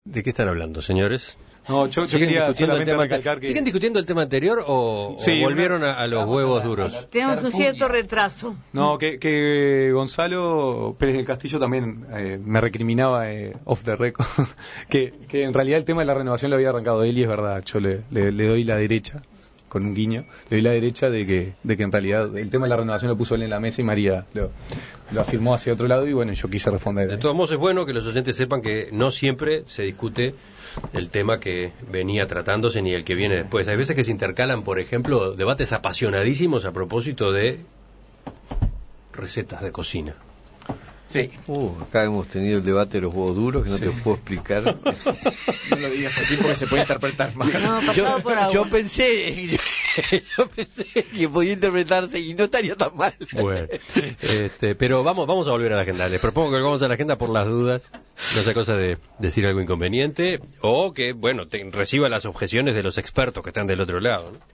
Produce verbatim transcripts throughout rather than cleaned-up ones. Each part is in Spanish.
¿De qué están hablando, señores? No, yo, yo quería solamente recalcar que... ¿Siguen discutiendo el tema anterior o, sí, o volvieron una... a, a los huevos duros? Tenemos un cierto retraso. No, que, que Gonzalo Pérez del Castillo también eh, me recriminaba eh, off the record que, que en realidad el tema de la renovación lo había arrancado él y es verdad, yo le, le, le doy la derecha, con un guiño, le doy la derecha de que, de que en realidad el tema de la renovación lo puso él en la mesa y María lo, lo afirmó hacia otro lado y bueno, yo quise responder. De todos modos es bueno que los oyentes sepan que no siempre se discute el tema que venía tratándose ni el que viene después. Hay veces que se intercalan, por ejemplo, debates apasionadísimos a propósito de recetas de cocina. Sí. Uh, acá hemos tenido el debate de los huevos duros que no sí. te puedo explicar. No lo digas así porque se puede interpretar mal. No, yo, yo pensé yo, yo pensé que podía interpretarse y no estaría tan mal. Bueno, este, pero vamos vamos a volver a la agenda. Les propongo que volvamos a la agenda por las dudas. No sea cosa de decir algo inconveniente o que, bueno, te, reciba las objeciones de los expertos que están del otro lado, ¿no?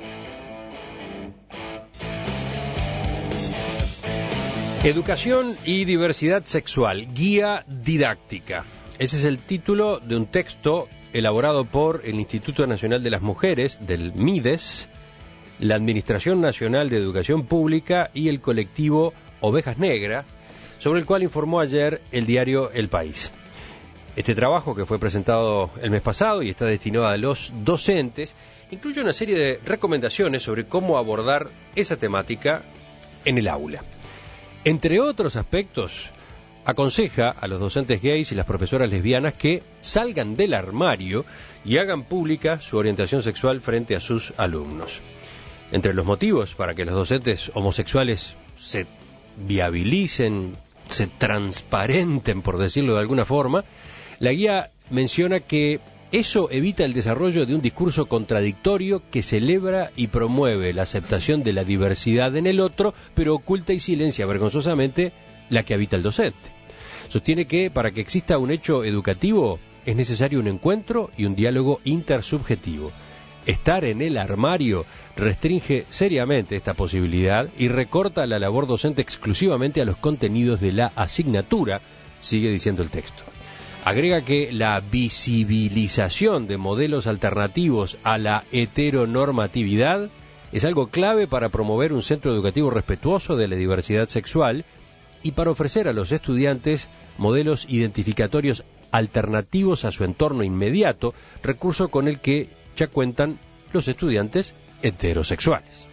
Educación y diversidad sexual, guía didáctica. Ese es el título de un texto elaborado por el Instituto Nacional de las Mujeres, del MIDES, la Administración Nacional de Educación Pública y el colectivo Ovejas Negras, sobre el cual informó ayer el diario El País. Este trabajo, que fue presentado el mes pasado y está destinado a los docentes, incluye una serie de recomendaciones sobre cómo abordar esa temática en el aula. Entre otros aspectos, aconseja a los docentes gays y las profesoras lesbianas que salgan del armario y hagan pública su orientación sexual frente a sus alumnos. Entre los motivos para que los docentes homosexuales se viabilicen, se transparenten, por decirlo de alguna forma, la guía menciona que eso evita el desarrollo de un discurso contradictorio que celebra y promueve la aceptación de la diversidad en el otro, pero oculta y silencia vergonzosamente la que habita el docente. Sostiene que para que exista un hecho educativo es necesario un encuentro y un diálogo intersubjetivo. Estar en el armario restringe seriamente esta posibilidad y recorta la labor docente exclusivamente a los contenidos de la asignatura, sigue diciendo el texto. Agrega que la visibilización de modelos alternativos a la heteronormatividad es algo clave para promover un centro educativo respetuoso de la diversidad sexual y para ofrecer a los estudiantes modelos identificatorios alternativos a su entorno inmediato, recurso con el que ya cuentan los estudiantes heterosexuales.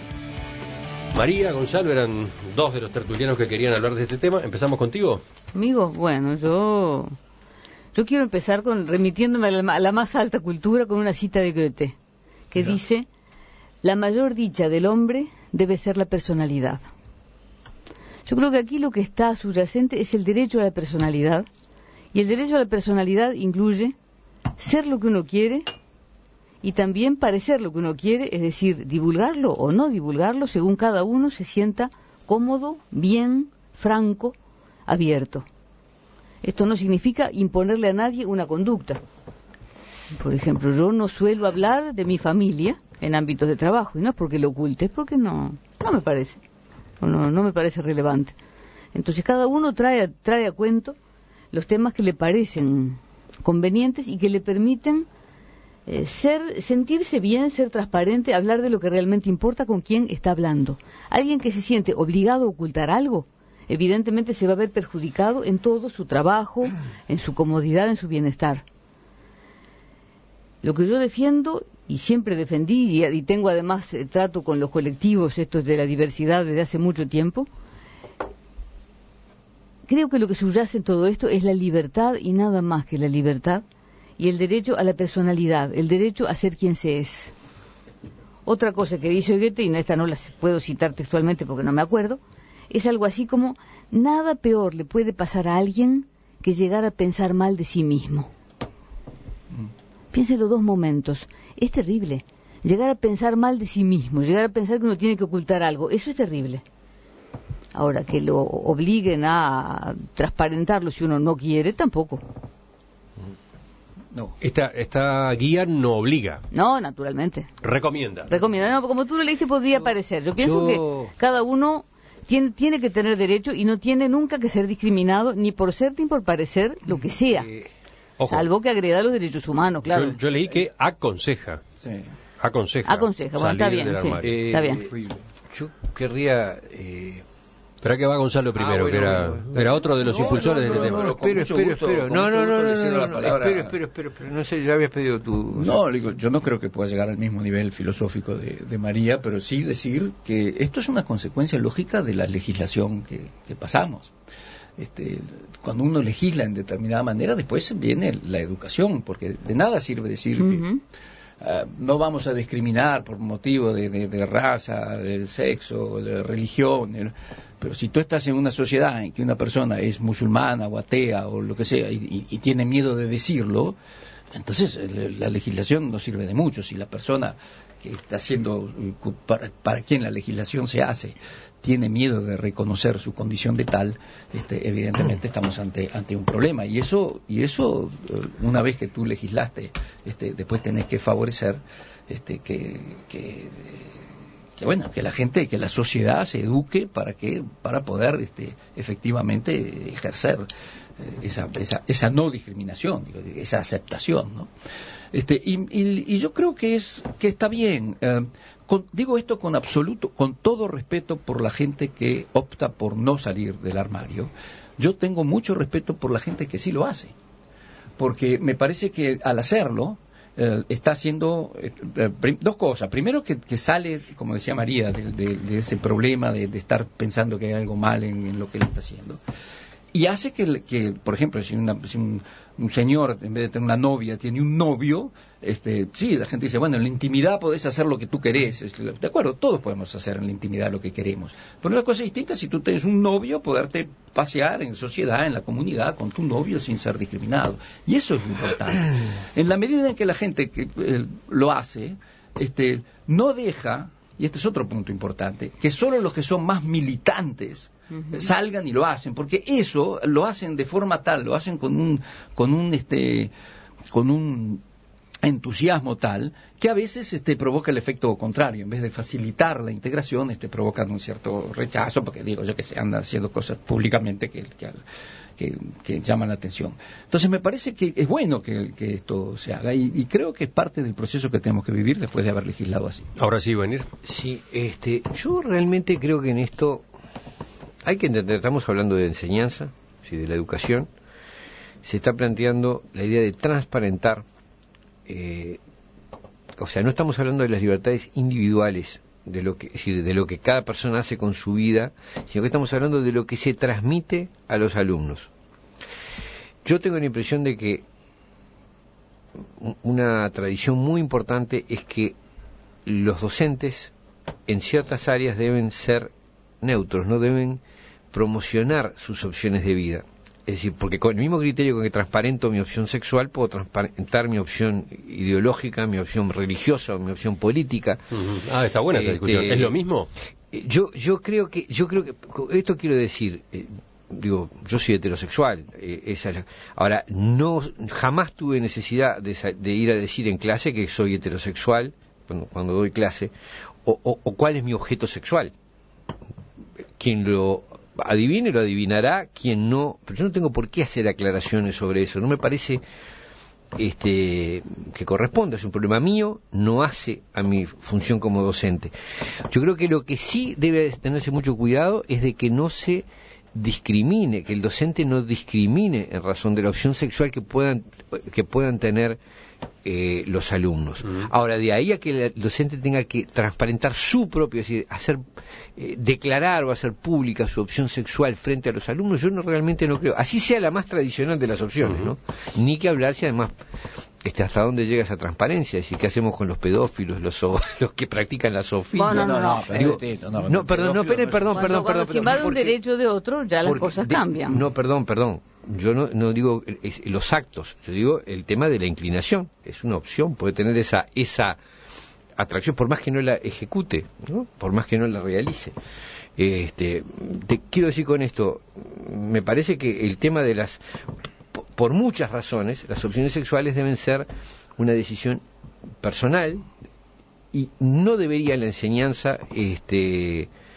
María, Gonzalo, eran dos de los tertulianos que querían hablar de este tema. ¿Empezamos contigo? Amigo, bueno, yo... Yo quiero empezar con remitiéndome a la, a la más alta cultura con una cita de Goethe, que Mira. dice, la mayor dicha del hombre debe ser la personalidad. Yo creo que aquí lo que está subyacente es el derecho a la personalidad, y el derecho a la personalidad incluye ser lo que uno quiere y también parecer lo que uno quiere, es decir, divulgarlo o no divulgarlo según cada uno se sienta cómodo, bien, franco, abierto. Esto no significa imponerle a nadie una conducta. Por ejemplo, yo no suelo hablar de mi familia en ámbitos de trabajo, y no es porque lo oculte, es porque no, no me parece, no, no me parece relevante. Entonces cada uno trae, trae a cuento los temas que le parecen convenientes y que le permiten eh, ser, sentirse bien, ser transparente, hablar de lo que realmente importa con quien está hablando. Alguien que se siente obligado a ocultar algo, evidentemente se va a ver perjudicado en todo su trabajo, en su comodidad, en su bienestar. Lo que yo defiendo, y siempre defendí, y, y tengo además eh, trato con los colectivos estos de la diversidad desde hace mucho tiempo, creo que lo que subyace en todo esto es la libertad y nada más que la libertad, y el derecho a la personalidad, el derecho a ser quien se es. Otra cosa que dice Goethe, y esta no la puedo citar textualmente porque no me acuerdo, es algo así como, nada peor le puede pasar a alguien que llegar a pensar mal de sí mismo. Mm. Piénselo dos momentos. Es terrible. Llegar a pensar mal de sí mismo, llegar a pensar que uno tiene que ocultar algo, eso es terrible. Ahora, que lo obliguen a transparentarlo si uno no quiere, tampoco. No. Esta, esta guía no obliga. No, naturalmente. Recomienda. Recomienda. No, como tú lo leíste podría yo, parecer. Yo pienso yo... que cada uno... Tiene, tiene que tener derecho y no tiene nunca que ser discriminado ni por ser ni por parecer lo que sea. Eh, Ojo. Salvo que agreda los derechos humanos, claro. Yo, yo leí que aconseja. Sí. Aconseja. Aconseja, bueno, está salir bien, del sí. armario. Eh, Está bien. Yo querría... Eh, Espera que va Gonzalo primero, Ah, bueno, que era, bueno, bueno. era otro de los no, impulsores no, de este no, tema. no, Pero con espero, mucho espero, gusto, espero. con No, mucho no, no, gusto no, le cedo no, la no, palabra. espero, espero, espero, espero. No sé, ya habías pedido tu... No, digo, yo no creo que pueda llegar al mismo nivel filosófico de, de María, pero sí decir que esto es una consecuencia lógica de la legislación que, que pasamos. Este, cuando uno legisla en determinada manera, después viene la educación, porque de nada sirve decir Ujú. que uh, no vamos a discriminar por motivo de, de, de raza, de sexo, de religión, el, pero si tú estás en una sociedad en que una persona es musulmana o atea o lo que sea y, y, y tiene miedo de decirlo, entonces la legislación no sirve de mucho. Si la persona que está haciendo, para, para quien la legislación se hace, tiene miedo de reconocer su condición de tal, este, evidentemente estamos ante ante un problema. Y eso, y eso una vez que tú legislaste, este, después tenés que favorecer este, que, que, que bueno, que la gente, que la sociedad se eduque para que para poder este, efectivamente ejercer esa, esa, esa no discriminación, digo, esa aceptación, ¿no? Este, y, y, y yo creo que es que está bien. Eh, con, digo esto con absoluto, con todo respeto por la gente que opta por no salir del armario. Yo tengo mucho respeto por la gente que sí lo hace, porque me parece que al hacerlo eh, está haciendo eh, prim, dos cosas. Primero, que, que sale, como decía María, de, de, de ese problema de, de estar pensando que hay algo mal en, en lo que él está haciendo. Y hace que, que por ejemplo, si, una, si un, un señor, en vez de tener una novia, tiene un novio, este, sí, la gente dice, bueno, en la intimidad podés hacer lo que tú querés. De acuerdo, todos podemos hacer en la intimidad lo que queremos. Pero una cosa distinta, si tú tienes un novio, poderte pasear en sociedad, en la comunidad, con tu novio sin ser discriminado. Y eso es lo importante. En la medida en que la gente que, eh, lo hace, este, no deja, y este es otro punto importante, que solo los que son más militantes Uh-huh. salgan y lo hacen, porque eso lo hacen de forma tal, lo hacen con un con un este con un entusiasmo tal que a veces este provoca el efecto contrario. En vez de facilitar la integración, este provocan un cierto rechazo, porque digo yo que se andan haciendo cosas públicamente que, que, que, que llaman la atención. Entonces me parece que es bueno que, que esto se haga y, y creo que es parte del proceso que tenemos que vivir después de haber legislado así. Ahora sí, venir. Sí, este, yo realmente creo que en esto hay que entender, estamos hablando de enseñanza, ¿sí?, de la educación. Se está planteando la idea de transparentar, eh, o sea, no estamos hablando de las libertades individuales, de lo que, es decir, de lo que cada persona hace con su vida, sino que estamos hablando de lo que se transmite a los alumnos. Yo tengo la impresión de que una tradición muy importante es que los docentes en ciertas áreas deben ser neutros, no deben promocionar sus opciones de vida. Es decir, porque con el mismo criterio con que transparento mi opción sexual, puedo transparentar mi opción ideológica, mi opción religiosa, mi opción política. Uh-huh. Ah, está buena esa discusión. Este, ¿Es lo mismo? Yo yo creo que yo creo que esto quiero decir, eh, digo, yo soy heterosexual. Eh, esa, ahora no jamás tuve necesidad de, de ir a decir en clase que soy heterosexual cuando, cuando doy clase o, o, o cuál es mi objeto sexual. Quien lo adivine lo adivinará, quien no, pero yo no tengo por qué hacer aclaraciones sobre eso, no me parece este que corresponda, es un problema mío, no hace a mi función como docente. Yo creo que lo que sí debe tenerse mucho cuidado es de que no se discrimine, que el docente no discrimine en razón de la opción sexual que puedan que puedan tener eh, los alumnos. Uh-huh. Ahora, de ahí a que el docente tenga que transparentar su propio, es decir, hacer, eh, declarar o hacer pública su opción sexual frente a los alumnos, yo no realmente no creo. Así sea la más tradicional de las opciones, uh-huh. ¿no? Ni que hablar si además este, hasta dónde llega esa transparencia, es decir, qué hacemos con los pedófilos, los los que practican la zoofilia. No, no, no. no, Digo, no, no, no, perdón, no, perdón, perdón, cuando, perdón, cuando perdón. se invade un derecho de otro, ya las cosas de, cambian. No, perdón, perdón. Yo no, no digo es, los actos, yo digo el tema de la inclinación. Es una opción, puede tener esa esa atracción, por más que no la ejecute, ¿no? Por más que no la realice. Este, te quiero decir con esto, me parece que el tema de las, por muchas razones, las opciones sexuales deben ser una decisión personal y no debería la enseñanza este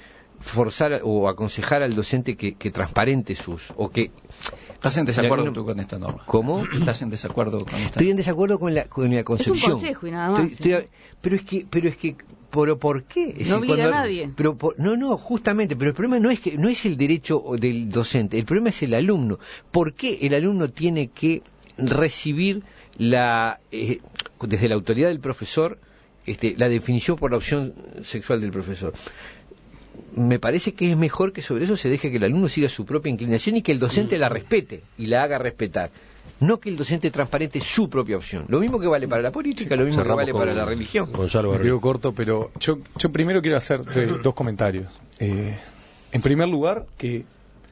forzar o aconsejar al docente que, que transparente sus, o que... ¿Estás en desacuerdo tú con esta norma? ¿Cómo? ¿Estás en desacuerdo con esta? Estoy en desacuerdo con la, con la concepción. Es un consejo y nada más. Estoy- estoy- pero es que, pero es que, pero ¿por qué? Es No decir, obliga cuando- a nadie. Pero por- no, no, justamente, pero el problema no es que no es el derecho del docente, el problema es el alumno. ¿Por qué el alumno tiene que recibir la eh, desde la autoridad del profesor este, la definición por la opción sexual del profesor? Me parece que es mejor que sobre eso se deje que el alumno siga su propia inclinación y que el docente la respete y la haga respetar. No que el docente transparente su propia opción. Lo mismo que vale para la política, lo mismo que Cerramos vale con para la religión. Gonzalo Me Baroni. quedo corto, pero yo, yo primero quiero hacer eh, dos comentarios. Eh, en primer lugar, que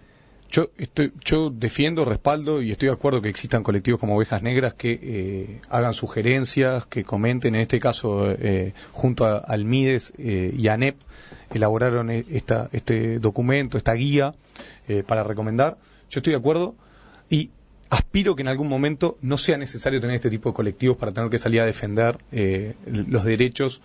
yo estoy, yo defiendo, respaldo y estoy de acuerdo que existan colectivos como Ovejas Negras que eh, hagan sugerencias, que comenten. En este caso, eh, junto a, al MIDES eh, y a ANEP, elaboraron esta, este documento, esta guía eh, para recomendar. Yo estoy de acuerdo y aspiro que en algún momento no sea necesario tener este tipo de colectivos para tener que salir a defender eh, los derechos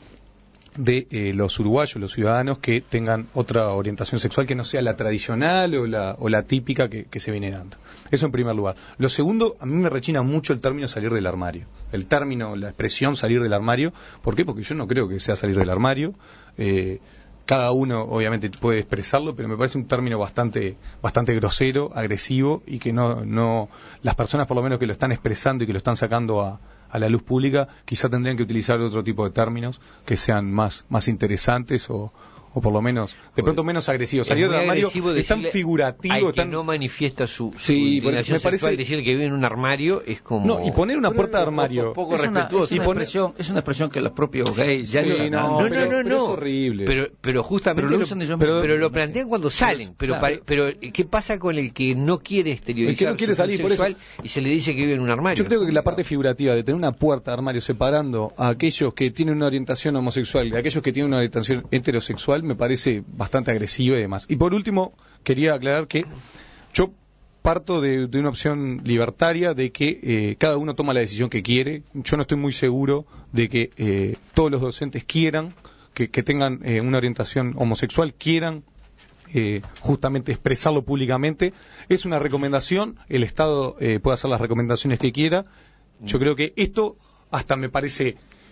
de eh, los uruguayos, los ciudadanos que tengan otra orientación sexual que no sea la tradicional o la, o la típica que, que se viene dando. Eso en primer lugar. Lo segundo, a mí me rechina mucho el término salir del armario. El término, la expresión salir del armario. ¿Por qué? Porque yo no creo que sea salir del armario. Eh, cada uno obviamente puede expresarlo, pero me parece un término bastante bastante grosero, agresivo y que no no las personas por lo menos que lo están expresando y que lo están sacando a, a la luz pública quizá tendrían que utilizar otro tipo de términos que sean más más interesantes o o por lo menos, de pronto menos agresivo. Es Salir muy del armario agresivo es tan decirle figurativo, al que tan... no manifiesta su, su Sí, por eso inclinación me parece- sexual, decir que vive en un armario es como... No, y poner una puerta de armario. Poco, poco es, una, respetuoso. es, una Y poner- expresión, es una expresión que los propios gays Ya usan, no, no, no, pero- no, pero no. es horrible. Pero, pero justamente Pero lo lo, usan ellos pero, mismos. pero lo plantean cuando salen. Pero, Claro. pa- pero ¿qué pasa con el que no quiere exteriorizar El que no quiere su salir, por eso- sexual y se le dice que vive en un armario? Yo creo que la parte figurativa de tener una puerta de armario separando a aquellos que tienen una orientación homosexual de aquellos que tienen una orientación heterosexual me parece bastante agresiva y demás. Y por último, quería aclarar que yo parto de, de una opción libertaria de que eh, cada uno toma la decisión que quiere. Yo no estoy muy seguro de que eh, todos los docentes quieran, que, que tengan eh, una orientación homosexual, quieran eh, justamente expresarlo públicamente. Es una recomendación, el Estado eh, puede hacer las recomendaciones que quiera. Yo creo que esto hasta me parece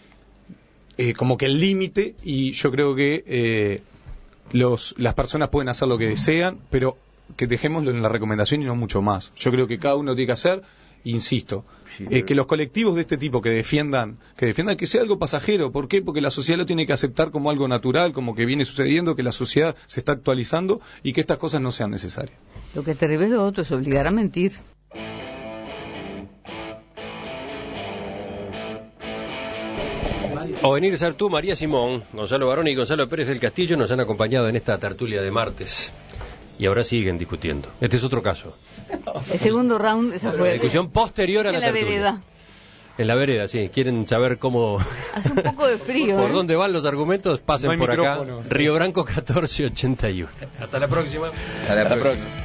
eh, como que el límite, y yo creo que eh, los, las personas pueden hacer lo que desean, pero que dejémoslo en la recomendación y no mucho más. Yo creo que cada uno tiene que hacer, insisto, Sí, eh, pero- que los colectivos de este tipo que defiendan, que defiendan que sea algo pasajero. ¿Por qué? Porque la sociedad lo tiene que aceptar como algo natural, como que viene sucediendo, que la sociedad se está actualizando y que estas cosas no sean necesarias. Lo que te revela otro es obligar a mentir. O venir a ser tú, María Simón, Gonzalo Baroni y Gonzalo Pérez del Castillo nos han acompañado en esta tertulia de martes. Y ahora siguen discutiendo. Este es otro caso. El segundo round es La afuera. discusión posterior a la, En la tertulia. vereda. En la vereda, sí. Quieren saber cómo... Hace un poco de frío. por ¿eh? dónde van los argumentos, pasen No hay por acá. micrófonos. Río Branco catorce ochenta y uno. Hasta la próxima. Hasta la próxima.